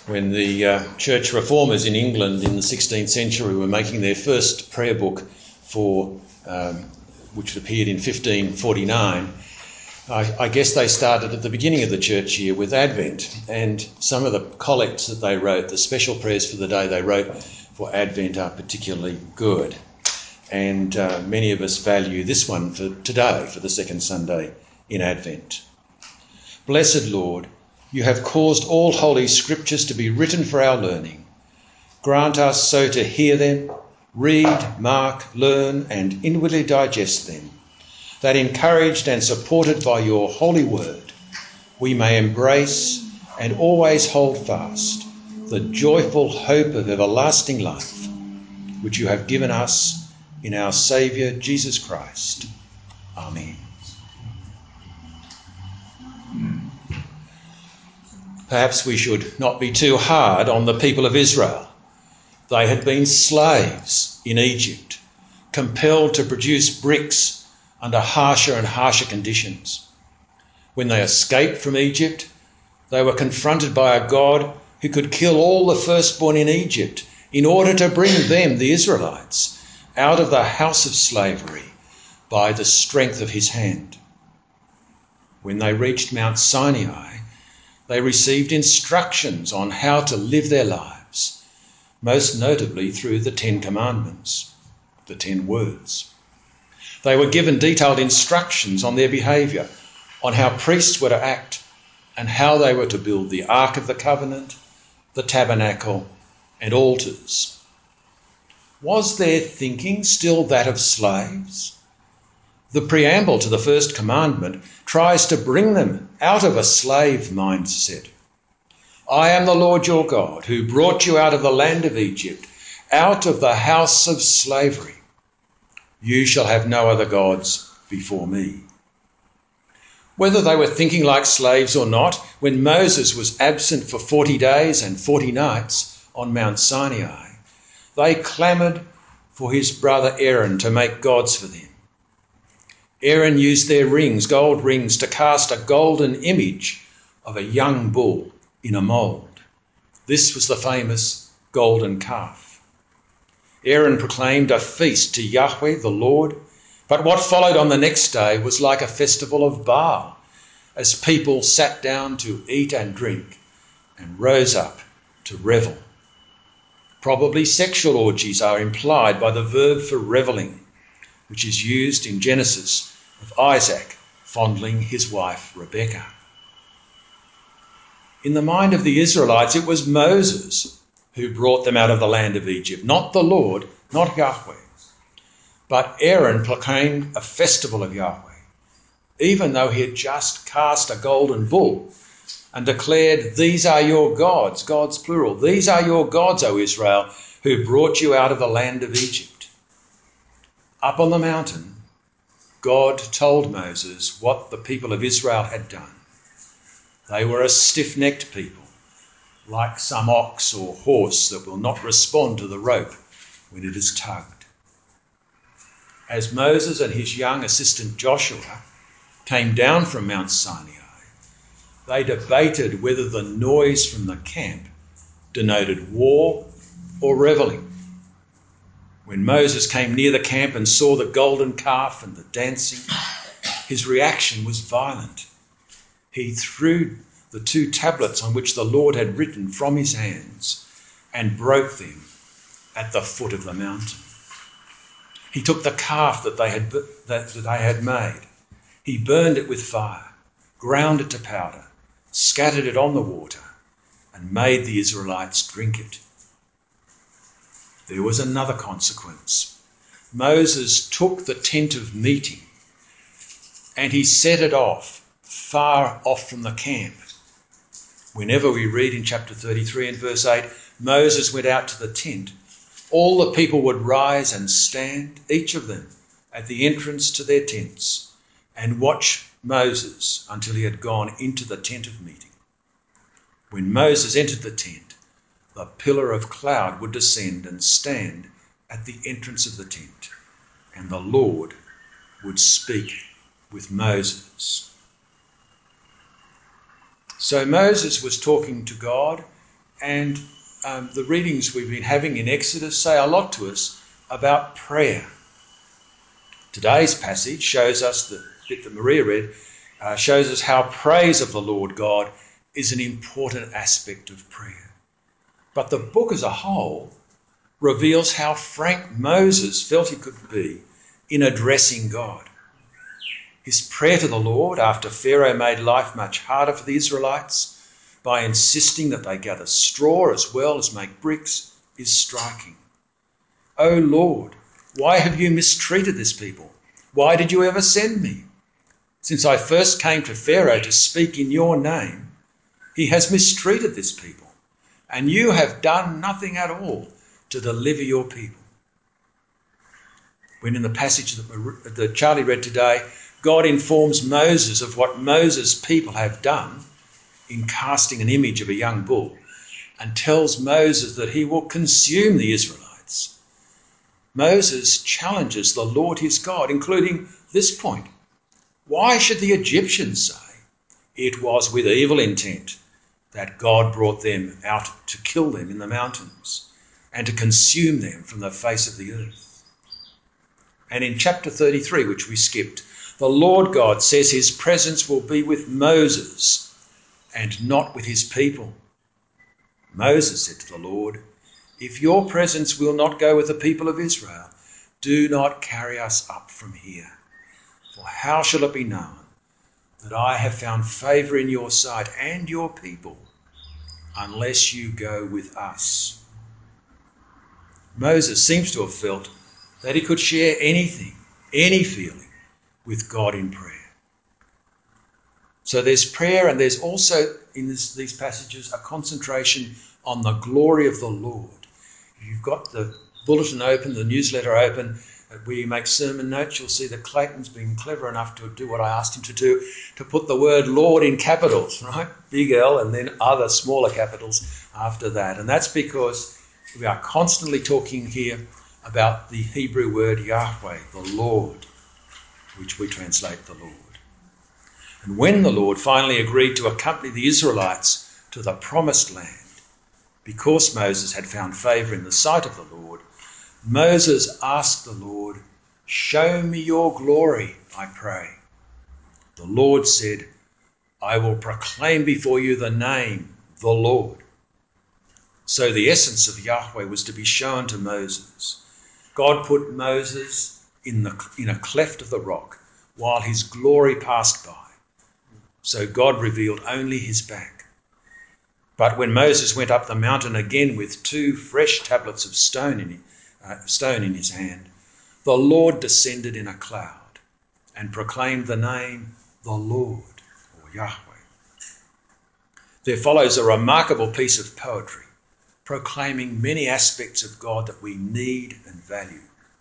when the church reformers in England in the 16th century were making their first prayer book which appeared in 1549. I guess they started at the beginning of the church year with Advent, and some of the collects that they wrote, the special prayers for the day they wrote for Advent, are particularly good. And many of us value this one for today, for the second Sunday in Advent. Blessed Lord, you have caused all holy scriptures to be written for our learning. Grant us so to hear them, read, mark, learn, and inwardly digest them, that encouraged and supported by your holy word, we may embrace and always hold fast the joyful hope of everlasting life, which you have given us in our Saviour Jesus Christ. Amen. Perhaps we should not be too hard on the people of Israel. They had been slaves in Egypt, compelled to produce bricks under harsher and harsher conditions. When they escaped from Egypt, they were confronted by a God who could kill all the firstborn in Egypt in order to bring them, the Israelites, out of the house of slavery by the strength of his hand. When they reached Mount Sinai, they received instructions on how to live their lives, most notably through the 10 Commandments, the 10 words. They were given detailed instructions on their behaviour, on how priests were to act, and how they were to build the Ark of the Covenant, the tabernacle, and altars. Was their thinking still that of slaves? The preamble to the first commandment tries to bring them out of a slave mindset. I am the Lord your God, who brought you out of the land of Egypt, out of the house of slavery. You shall have no other gods before me. Whether they were thinking like slaves or not, when Moses was absent for 40 days and 40 nights on Mount Sinai, they clamoured for his brother Aaron to make gods for them. Aaron used their rings, gold rings, to cast a golden image of a young bull in a mould. This was the famous golden calf. Aaron proclaimed a feast to Yahweh, the Lord, but what followed on the next day was like a festival of Baal, as people sat down to eat and drink and rose up to revel. Probably sexual orgies are implied by the verb for revelling, which is used in Genesis of Isaac fondling his wife Rebekah. In the mind of the Israelites, it was Moses who brought them out of the land of Egypt, not the Lord, not Yahweh. But Aaron proclaimed a festival of Yahweh, even though he had just cast a golden bull and declared, these are your gods, gods plural, these are your gods, O Israel, who brought you out of the land of Egypt. Up on the mountain, God told Moses what the people of Israel had done. They were a stiff-necked people, like some ox or horse that will not respond to the rope when it is tugged. As Moses and his young assistant Joshua came down from Mount Sinai, they debated whether the noise from the camp denoted war or revelling. When Moses came near the camp and saw the golden calf and the dancing, his reaction was violent. He threw the 2 tablets on which the Lord had written from his hands and broke them at the foot of the mountain. He took the calf that they had made. He burned it with fire, ground it to powder, scattered it on the water, and made the Israelites drink it. There was another consequence. Moses took the tent of meeting and he set it off, far off from the camp. Whenever we read in chapter 33 and verse 8, Moses went out to the tent, all the people would rise and stand, each of them, at the entrance to their tents, and watch Moses until he had gone into the tent of meeting. When Moses entered the tent, the pillar of cloud would descend and stand at the entrance of the tent, and the Lord would speak with Moses. So Moses was talking to God And the readings we've been having in Exodus say a lot to us about prayer. Today's passage shows us, the bit that Maria read, shows us how praise of the Lord God is an important aspect of prayer. But the book as a whole reveals how frank Moses felt he could be in addressing God. His prayer to the Lord after Pharaoh made life much harder for the Israelites by insisting that they gather straw as well as make bricks is striking. "O Lord, why have you mistreated this people? Why did you ever send me? Since I first came to Pharaoh to speak in your name, he has mistreated this people, and you have done nothing at all to deliver your people." When in the passage that Charlie read today, God informs Moses of what Moses' people have done in casting an image of a young bull, and tells Moses that he will consume the Israelites, Moses challenges the Lord his God, including this point: why should the Egyptians say it was with evil intent that God brought them out to kill them in the mountains and to consume them from the face of the earth? And in chapter 33, which we skipped, the Lord God says his presence will be with Moses and not with his people. Moses said to the Lord, "If your presence will not go with the people of Israel, do not carry us up from here. For how shall it be known that I have found favour in your sight and your people, unless you go with us?" Moses seems to have felt that he could share anything, any feeling, with God in prayer. So there's prayer, and there's also in these passages a concentration on the glory of the Lord. If you've got the bulletin open, the newsletter open, where you make sermon notes, you'll see that Clayton's been clever enough to do what I asked him to do, to put the word Lord in capitals, right? Big L, and then other smaller capitals after that. And that's because we are constantly talking here about the Hebrew word Yahweh, the Lord, which we translate the Lord. And when the Lord finally agreed to accompany the Israelites to the promised land, because Moses had found favour in the sight of the Lord, Moses asked the Lord, "Show me your glory, I pray." The Lord said, "I will proclaim before you the name, the Lord." So the essence of Yahweh was to be shown to Moses. God put Moses in a cleft of the rock while his glory passed by. So God revealed only his back. But when Moses went up the mountain again with 2 fresh tablets of stone in his hand, the Lord descended in a cloud and proclaimed the name, the Lord, or Yahweh. There follows a remarkable piece of poetry proclaiming many aspects of God that we need and value.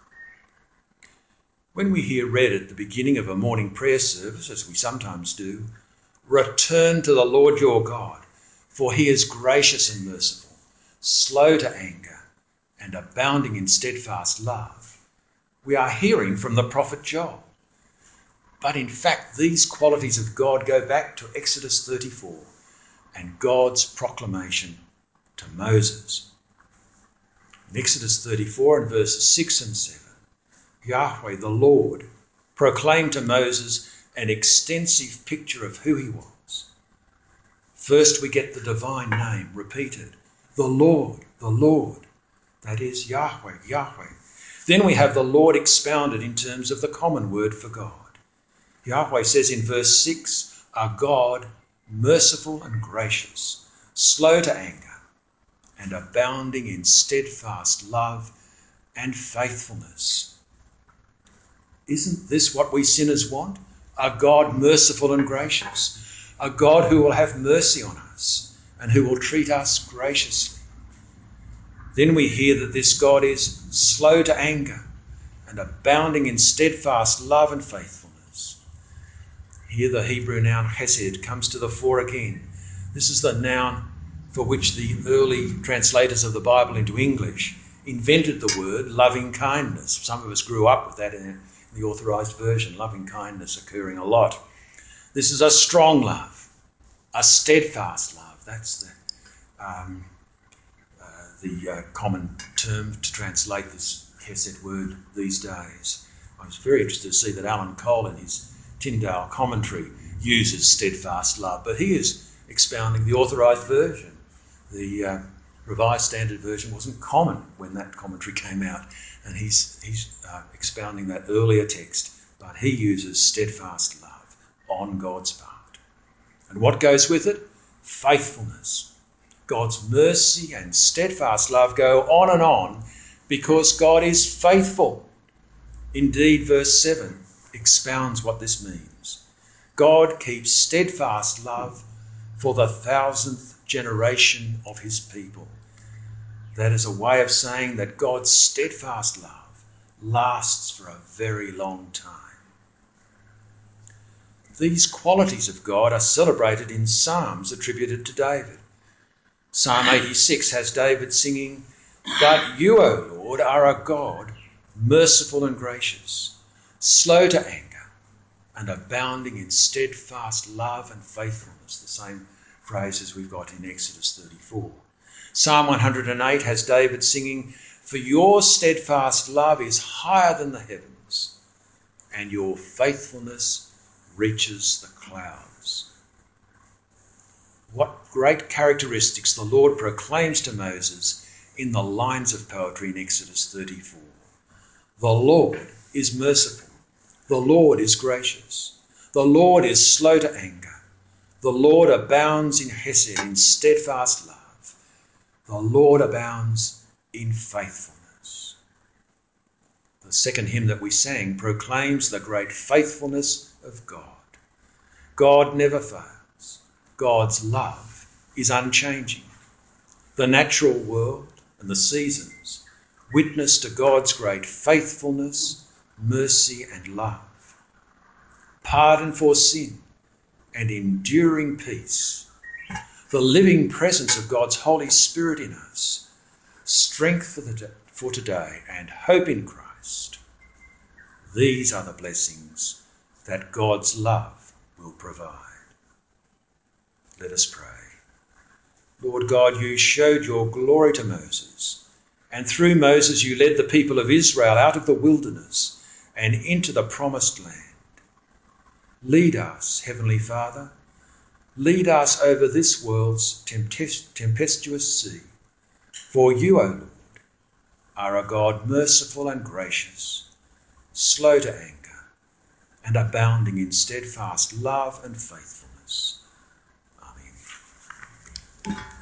When we hear read at the beginning of a morning prayer service, as we sometimes do, "Return to the Lord your God, for he is gracious and merciful, slow to anger, and abounding in steadfast love," we are hearing from the prophet Joel. But in fact, these qualities of God go back to Exodus 34 and God's proclamation to Moses. In Exodus 34 and verses 6 and 7, Yahweh, the Lord, proclaimed to Moses an extensive picture of who he was. First, we get the divine name repeated, the Lord, that is Yahweh, Yahweh. Then we have the Lord expounded in terms of the common word for God. Yahweh says in verse 6, "A God merciful and gracious, slow to anger, and abounding in steadfast love and faithfulness." Isn't this what we sinners want? A God merciful and gracious, a God who will have mercy on us and who will treat us graciously. Then we hear that this God is slow to anger and abounding in steadfast love and faithfulness. Here the Hebrew noun chesed comes to the fore again. This is the noun for which the early translators of the Bible into English invented the word loving kindness. Some of us grew up with that in the authorised version, loving kindness occurring a lot. This is a strong love, a steadfast love. That's um, the common term to translate this Hesed word these days. I was very interested to see that Alan Cole in his Tyndale commentary uses steadfast love, but he is expounding the authorised version. The Revised Standard Version wasn't common when that commentary came out, and he's expounding that earlier text, but he uses steadfast love on God's part. And what goes with it? Faithfulness. God's mercy and steadfast love go on and on because God is faithful. Indeed, verse 7 expounds what this means. God keeps steadfast love for the 1000th generation of his people. That is a way of saying that God's steadfast love lasts for a very long time. These qualities of God are celebrated in psalms attributed to David. Psalm 86 has David singing, "But you, O Lord, are a God, merciful and gracious, slow to anger, and abounding in steadfast love and faithfulness." The same phrase as we've got in Exodus 34. Psalm 108 has David singing, "For your steadfast love is higher than the heavens, and your faithfulness reaches the clouds." What great characteristics the Lord proclaims to Moses in the lines of poetry in Exodus 34. The Lord is merciful. The Lord is gracious. The Lord is slow to anger. The Lord abounds in hesed, in steadfast love. The Lord abounds in faithfulness. The second hymn that we sang proclaims the great faithfulness of God. God never fails. God's love is unchanging. The natural world and the seasons witness to God's great faithfulness, mercy and love. Pardon for sin and enduring peace. The living presence of God's Holy Spirit in us. Strength for today and hope in Christ. These are the blessings that God's love will provide. Let us pray. Lord God, you showed your glory to Moses, and through Moses you led the people of Israel out of the wilderness and into the promised land. Lead us, Heavenly Father, lead us over this world's tempestuous sea, for you, O Lord, are a God merciful and gracious, slow to anger, and abounding in steadfast love and faithfulness. Amen.